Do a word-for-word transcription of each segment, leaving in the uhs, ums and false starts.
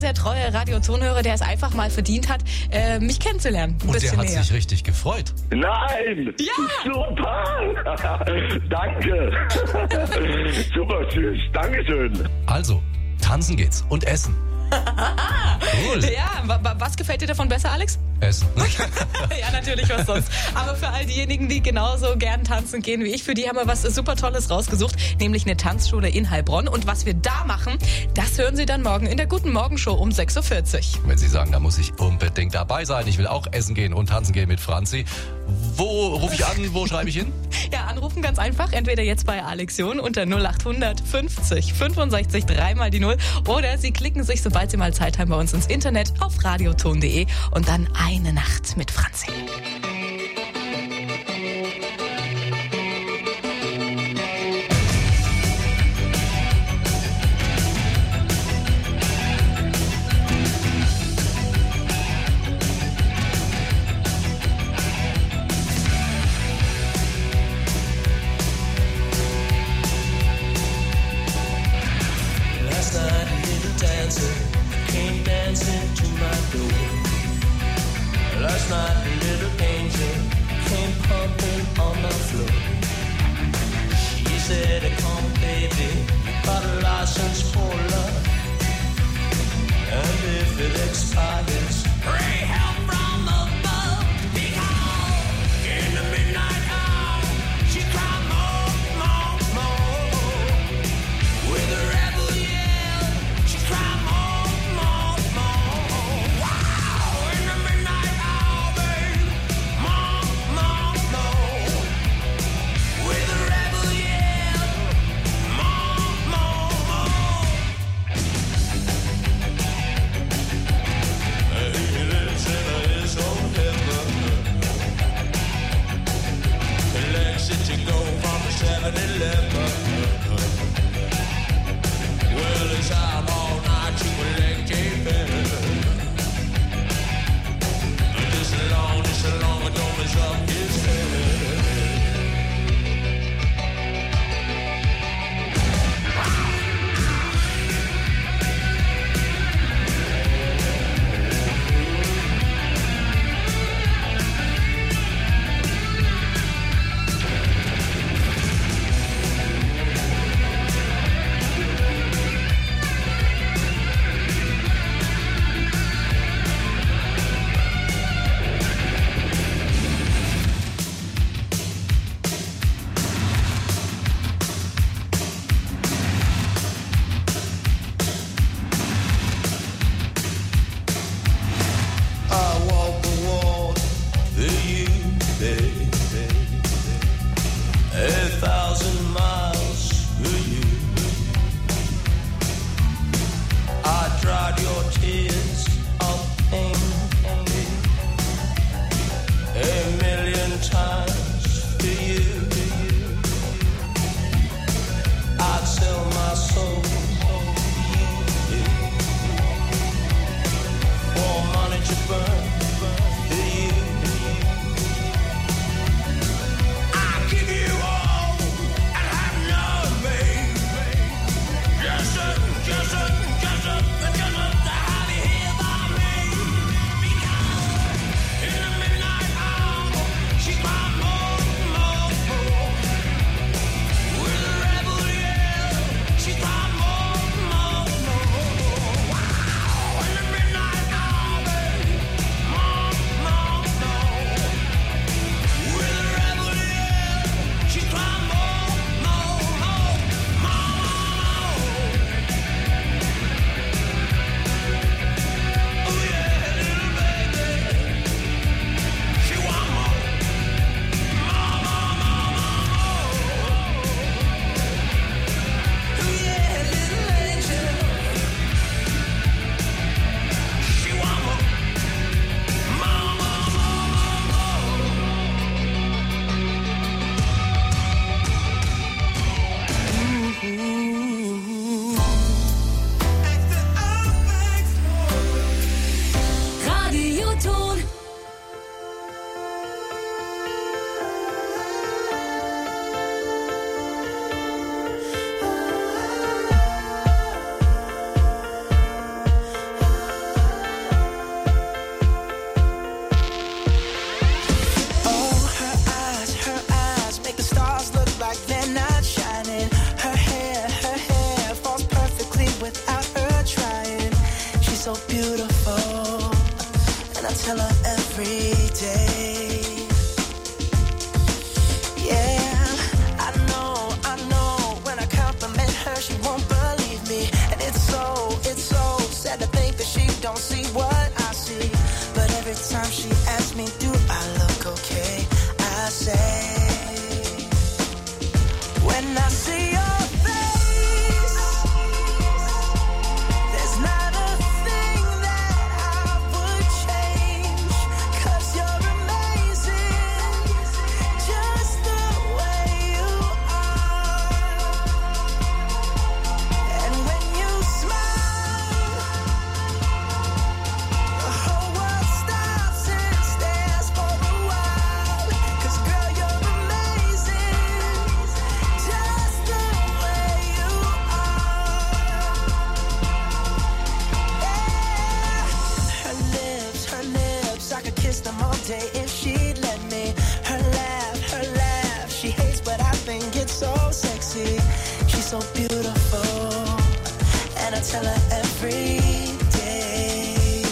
Der treue Radio-Tonhörer, der es einfach mal verdient hat, äh, mich kennenzulernen. Ein Und der hat näher. sich richtig gefreut. Nein! Ja! Super! Danke! Super süß, Dankeschön! Also, tanzen geht's und essen. Cool. Ja, wa- wa- was gefällt dir davon besser, Alex? Essen. Ja, natürlich, was sonst. Aber für all diejenigen, die genauso gern tanzen gehen wie ich, für die haben wir was super Tolles rausgesucht, nämlich eine Tanzschule in Heilbronn. Und was wir da machen, das hören Sie dann morgen in der Guten Morgen Show um sechs Uhr vierzig. Wenn Sie sagen, da muss ich unbedingt dabei sein, ich will auch essen gehen und tanzen gehen mit Franzi. Wo rufe ich an, wo schreibe ich hin? Ja, anrufen ganz einfach, entweder jetzt bei Alexion unter null acht fünfzig fünfundsechzig dreimal die null oder Sie klicken sich, sobald Sie mal Zeit haben, bei uns ins Internet auf radioton punkt de und dann eine Nacht mit Franzi. Last night a little dancer came dancing to my door. Last night a little angel came pumping on the floor. She said, come baby, you got a license for love. And if it expires, pray help from above. Because in the midnight hour, she cried more, more, more. With a rebel yell, she cried more, more, more. Wow! In the midnight hour, babe, more, more, more. With a rebel yell, more, more, more. Hey, listen. tell her every day. Yeah, I know, I know. When I compliment her, she won't believe me. And it's so, it's so sad to think that she don't see what I see. But every time she asks me, do I look okay? I say, when I see your face, there's not a thing that I would change. 'Cause you're amazing, just the way you are. And when you smile, the whole world stops and stares for a while. 'Cause girl, you're amazing, just the way you are. Yeah. Her lips, her lips, I could kiss them all day if she'd let me. Her laugh, her laugh, she hates but I think it's so sexy. She's so beautiful, and I tell her every day.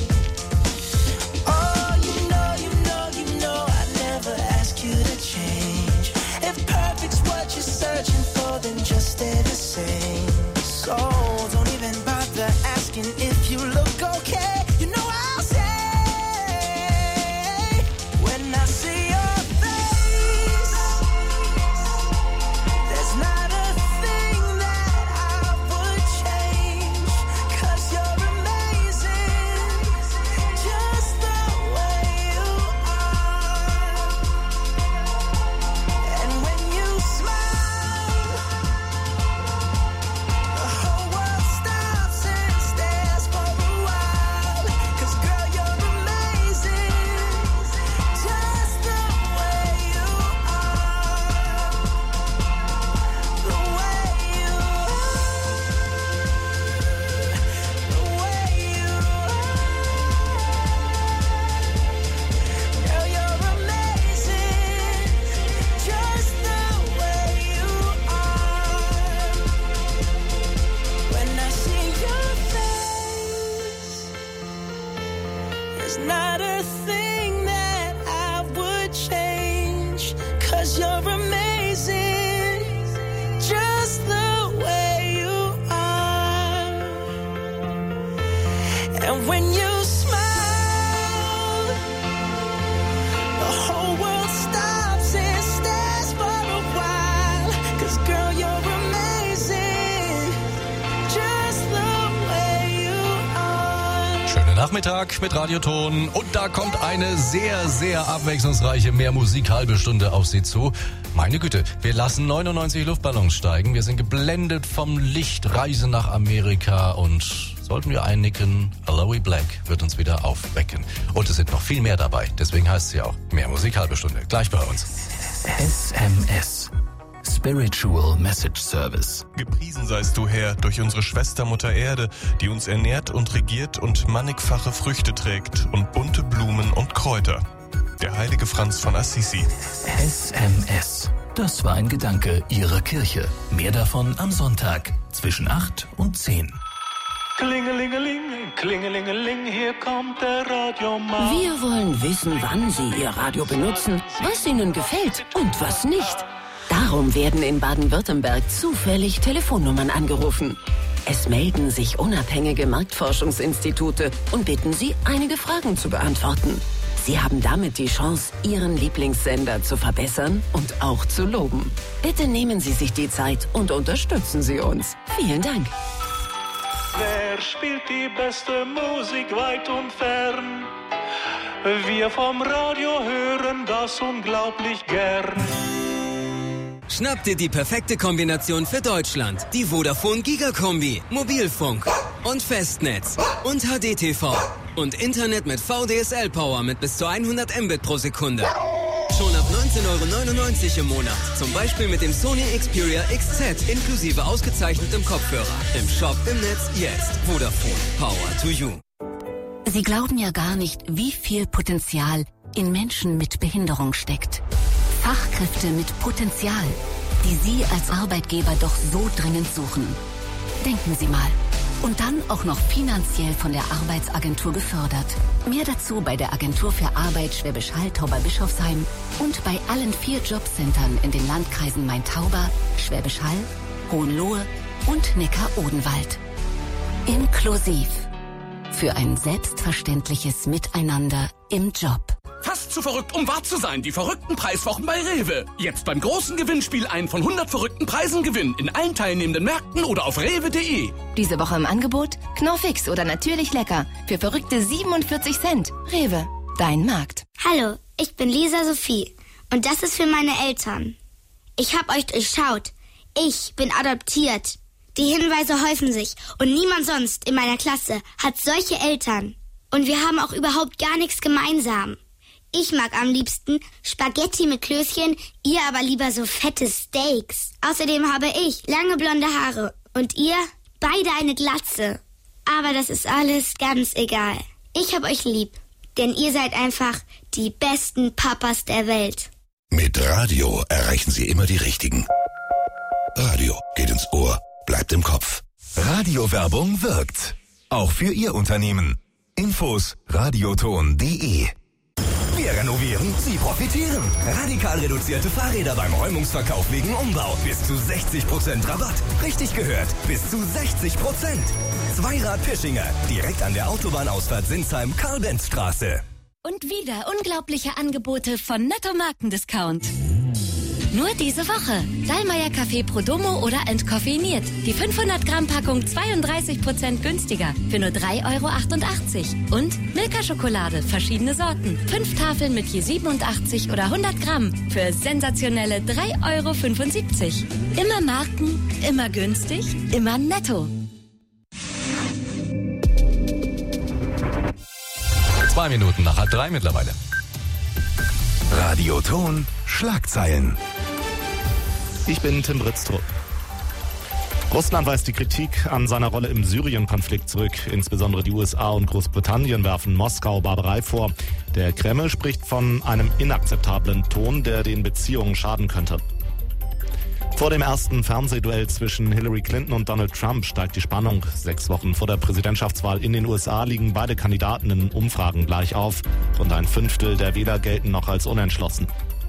Oh, you know, you know, you know, I never ask you to change. If perfect's what you're searching for, then just stay the same. So don't even bother asking if you look okay. You know I'll say, when I see your face, there's not a thing that I would change. 'Cause you're amazing, just the way you are. And when you smile, the whole world stops and stares for a while. 'Cause girl, you're amazing, just the way you are. The way you are. The way you are. Girl, you're amazing, just the way you are. When I see your face, there's not a thing that I would change. 'Cause you're amazing, just the way you are. And when you smile, the whole world stops and stares for a while. 'Cause girl, you're amazing, just the way you are. Schönen Nachmittag mit Radioton. Und da kommt eine sehr, sehr abwechslungsreiche Mehr-Musik-halbe Stunde auf Sie zu. Meine Güte, wir lassen neunundneunzig Luftballons steigen. Wir sind geblendet vom Licht, Reise nach Amerika und sollten wir einnicken, Aloe Black wird uns wieder aufwecken. Und es sind noch viel mehr dabei, deswegen heißt sie auch Mehr-Musik-halbe Stunde. Gleich bei uns. S M S. Spiritual Message Service. Gepriesen seist du, Herr, durch unsere Schwester Mutter Erde, die uns ernährt und regiert und mannigfache Früchte trägt und bunte Blumen und Kräuter. Der heilige Franz von Assisi. S M S. Das war ein Gedanke Ihrer Kirche. Mehr davon am Sonntag zwischen acht und zehn. Klingelingeling, klingelingeling, hier kommt der Radiomann. Wir wollen wissen, wann Sie Ihr Radio benutzen, was Ihnen gefällt und was nicht. Darum werden in Baden-Württemberg zufällig Telefonnummern angerufen. Es melden sich unabhängige Marktforschungsinstitute und bitten Sie, einige Fragen zu beantworten. Sie haben damit die Chance, Ihren Lieblingssender zu verbessern und auch zu loben. Bitte nehmen Sie sich die Zeit und unterstützen Sie uns. Vielen Dank. Wer spielt die beste Musik weit und fern? Wir vom Radio hören das unglaublich gern. Schnapp dir die perfekte Kombination für Deutschland. Die Vodafone Gigakombi. Mobilfunk und Festnetz und H D T V und Internet mit V D S L-Power mit bis zu hundert Mbit pro Sekunde. Schon ab neunzehn Euro neunundneunzig im Monat. Zum Beispiel mit dem Sony Xperia X Z inklusive ausgezeichnetem Kopfhörer. Im Shop, im Netz, jetzt. Vodafone. Power to you. Sie glauben ja gar nicht, wie viel Potenzial in Menschen mit Behinderung steckt. Fachkräfte mit Potenzial, die Sie als Arbeitgeber doch so dringend suchen. Denken Sie mal. Und dann auch noch finanziell von der Arbeitsagentur gefördert. Mehr dazu bei der Agentur für Arbeit Schwäbisch Hall Tauber-Bischofsheim und bei allen vier Jobcentern in den Landkreisen Main-Tauber, Schwäbisch Hall, Hohenlohe und Neckar-Odenwald. Inklusiv. Für ein selbstverständliches Miteinander im Job. Fast zu verrückt, um wahr zu sein. Die verrückten Preiswochen bei Rewe. Jetzt beim großen Gewinnspiel einen von hundert verrückten Preisen gewinnen. In allen teilnehmenden Märkten oder auf rewe punkt de. Diese Woche im Angebot Knorrfix oder natürlich lecker. Für verrückte siebenundvierzig Cent. Rewe, dein Markt. Hallo, ich bin Lisa Sophie. Und das ist für meine Eltern. Ich hab euch durchschaut. Ich bin adoptiert. Die Hinweise häufen sich. Und niemand sonst in meiner Klasse hat solche Eltern. Und wir haben auch überhaupt gar nichts gemeinsam. Ich mag am liebsten Spaghetti mit Klößchen, ihr aber lieber so fette Steaks. Außerdem habe ich lange blonde Haare und ihr beide eine Glatze. Aber das ist alles ganz egal. Ich hab euch lieb, denn ihr seid einfach die besten Papas der Welt. Mit Radio erreichen Sie immer die Richtigen. Radio geht ins Ohr, bleibt im Kopf. Radiowerbung wirkt. Auch für Ihr Unternehmen. Infos radioton punkt de. Wir renovieren, Sie profitieren. Radikal reduzierte Fahrräder beim Räumungsverkauf wegen Umbau. Bis zu sechzig Prozent Rabatt. Richtig gehört, bis zu sechzig Prozent. Zweirad Pischinger, direkt an der Autobahnausfahrt Sinsheim-Karl-Benz-Straße. Und wieder unglaubliche Angebote von Netto Markendiscount. Nur diese Woche. Dallmayr Kaffee Prodomo oder entkoffeiniert. Die fünfhundert Gramm Packung zweiunddreißig Prozent günstiger für nur drei Euro achtundachtzig. Und Milka Schokolade, verschiedene Sorten. Fünf Tafeln mit je siebenundachtzig oder hundert Gramm für sensationelle drei Euro fünfundsiebzig. Immer Marken, immer günstig, immer Netto. Zwei Minuten nach halb drei mittlerweile. Radioton Schlagzeilen. Ich bin Tim Britztrup. Russland weist die Kritik an seiner Rolle im Syrien-Konflikt zurück. Insbesondere die U S A und Großbritannien werfen Moskau Barbarei vor. Der Kreml spricht von einem inakzeptablen Ton, der den Beziehungen schaden könnte. Vor dem ersten Fernsehduell zwischen Hillary Clinton und Donald Trump steigt die Spannung. Sechs Wochen vor der Präsidentschaftswahl in den U S A liegen beide Kandidaten in Umfragen gleich auf. Rund ein Fünftel der Wähler gelten noch als unentschlossen.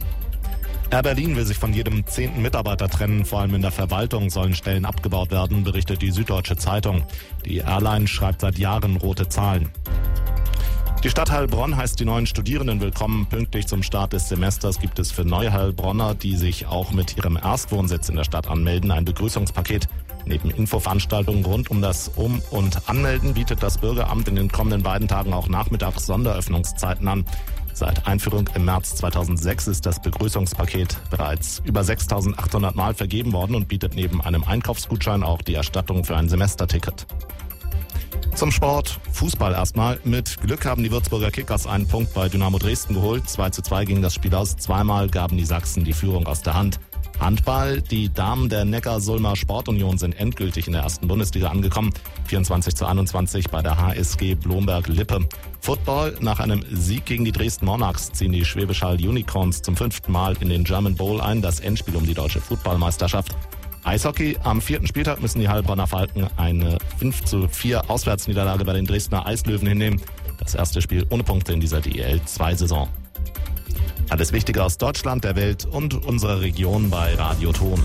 Air Berlin will sich von jedem zehnten Mitarbeiter trennen. Vor allem in der Verwaltung sollen Stellen abgebaut werden, berichtet die Süddeutsche Zeitung. Die Airline schreibt seit Jahren rote Zahlen. Die Stadt Heilbronn heißt die neuen Studierenden willkommen. Pünktlich zum Start des Semesters gibt es für Neuheilbronner, die sich auch mit ihrem Erstwohnsitz in der Stadt anmelden, ein Begrüßungspaket. Neben Infoveranstaltungen rund um das Um- und Anmelden bietet das Bürgeramt in den kommenden beiden Tagen auch nachmittags Sonderöffnungszeiten an. Seit Einführung im März zweitausendsechs ist das Begrüßungspaket bereits über sechstausendachthundert Mal vergeben worden und bietet neben einem Einkaufsgutschein auch die Erstattung für ein Semesterticket. Zum Sport, Fußball erstmal. Mit Glück haben die Würzburger Kickers einen Punkt bei Dynamo Dresden geholt. zwei zu zwei ging das Spiel aus. Zweimal gaben die Sachsen die Führung aus der Hand. Handball, die Damen der Neckar-Sulmer Sportunion sind endgültig in der ersten Bundesliga angekommen. vierundzwanzig zu einundzwanzig bei der H S G Blomberg-Lippe. Football, nach einem Sieg gegen die Dresden Monarchs ziehen die Schwäbisch Hall Unicorns zum fünften Mal in den German Bowl ein, das Endspiel um die deutsche Footballmeisterschaft. Eishockey, am vierten Spieltag müssen die Heilbronner Falken eine fünf zu vier Auswärtsniederlage bei den Dresdner Eislöwen hinnehmen. Das erste Spiel ohne Punkte in dieser D E L zwei Saison. Alles Wichtige aus Deutschland, der Welt und unserer Region bei Radio Ton.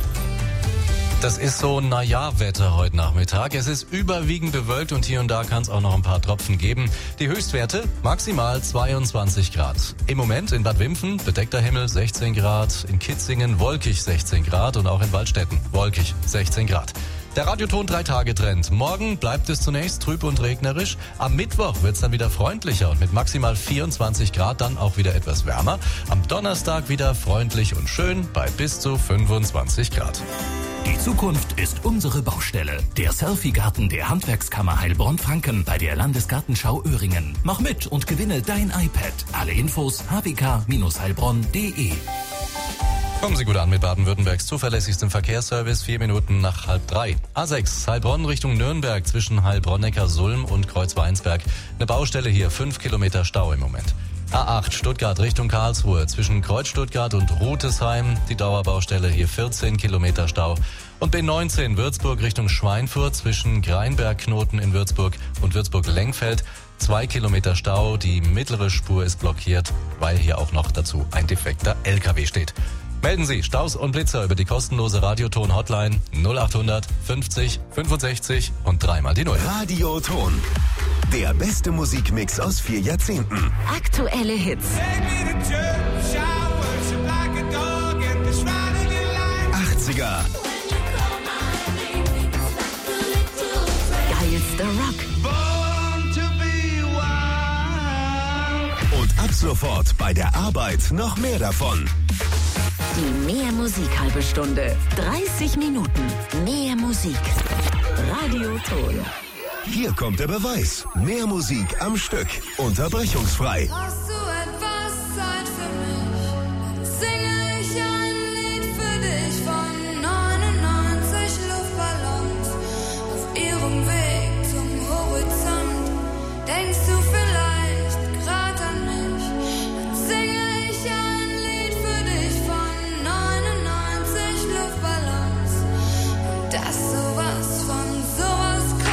Das ist so Naja-Wetter heute Nachmittag. Es ist überwiegend bewölkt und hier und da kann es auch noch ein paar Tropfen geben. Die Höchstwerte maximal zweiundzwanzig Grad. Im Moment in Bad Wimpfen bedeckter Himmel sechzehn Grad, in Kitzingen wolkig sechzehn Grad und auch in Waldstätten wolkig sechzehn Grad. Der Radioton drei Tage Trend. Morgen bleibt es zunächst trüb und regnerisch. Am Mittwoch wird es dann wieder freundlicher und mit maximal vierundzwanzig Grad dann auch wieder etwas wärmer. Am Donnerstag wieder freundlich und schön bei bis zu fünfundzwanzig Grad. Die Zukunft ist unsere Baustelle. Der Selfie-Garten der Handwerkskammer Heilbronn-Franken bei der Landesgartenschau Öhringen. Mach mit und gewinne dein iPad. Alle Infos h w k Bindestrich heilbronn punkt de. Kommen Sie gut an mit Baden-Württembergs zuverlässigstem Verkehrsservice, vier Minuten nach halb drei. A sechs, Heilbronn Richtung Nürnberg zwischen Heilbronn-Neckar-Sulm und Kreuzweinsberg. Eine Baustelle hier, fünf Kilometer Stau im Moment. A acht Stuttgart Richtung Karlsruhe zwischen Kreuz Stuttgart und Rutesheim. Die Dauerbaustelle, hier vierzehn Kilometer Stau. Und B neunzehn Würzburg Richtung Schweinfurt zwischen Greinberg-Knoten in Würzburg und Würzburg-Lengfeld. Zwei Kilometer Stau. Die mittlere Spur ist blockiert, weil hier auch noch dazu ein defekter L K W steht. Melden Sie Staus und Blitzer über die kostenlose Radioton-Hotline null achthundert fünfzig fünfundsechzig und dreimal die Null. Radioton. Der beste Musikmix aus vier Jahrzehnten. Aktuelle Hits. achtziger. Geilster Rock. Und ab sofort bei der Arbeit noch mehr davon. Die Mehr Musik halbe Stunde. dreißig Minuten. Mehr Musik. Radioton. Hier kommt der Beweis. Mehr Musik am Stück. Unterbrechungsfrei. Hast du etwas Zeit für mich? Singe ich ein Lied für dich von neunundneunzig Luftballons auf ihrem Weg zum Horizont. Denkst du vielleicht grad an mich? Dann singe ich ein Lied für dich von neunundneunzig Luftballons und das sowas von sowas kommt.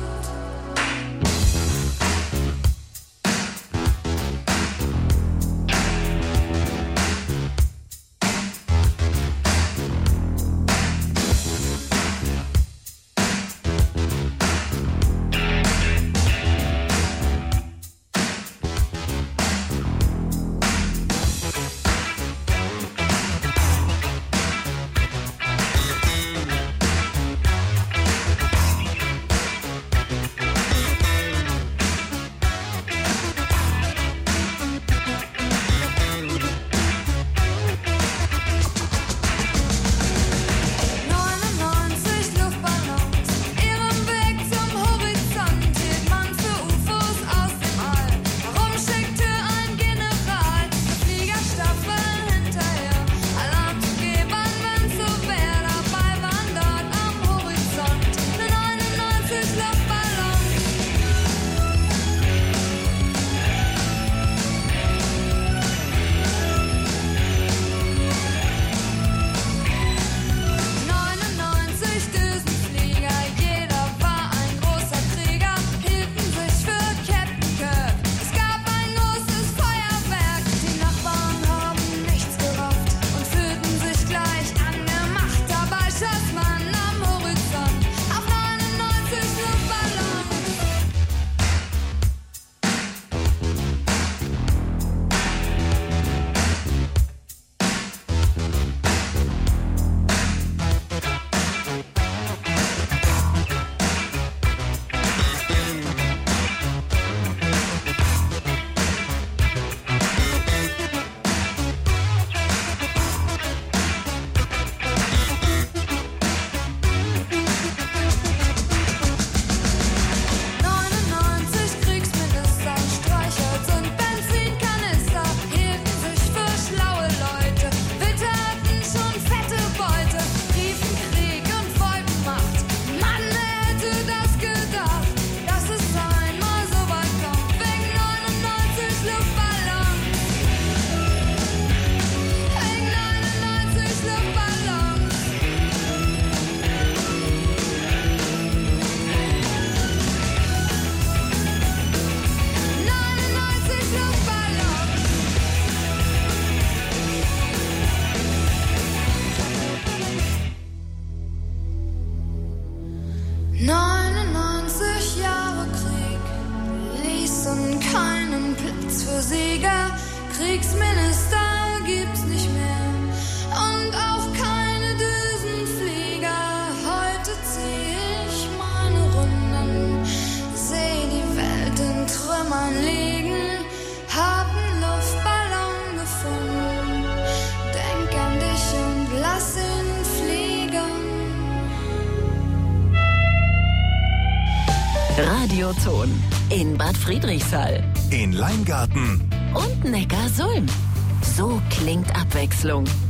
neunundneunzig Jahre Krieg ließen keinen Platz für Sieger. Kriegsminister gibt's nicht mehr und auch keine Düsenflieger. Heute zieh ich meine Runden, seh die Welt in Trümmern liegen, hab einen Luftballon gefunden, denk an dich und lass ihn fliegen. Radioton in Bad Friedrichshall, in Leingarten und Neckarsulm. So klingt Abwechslung.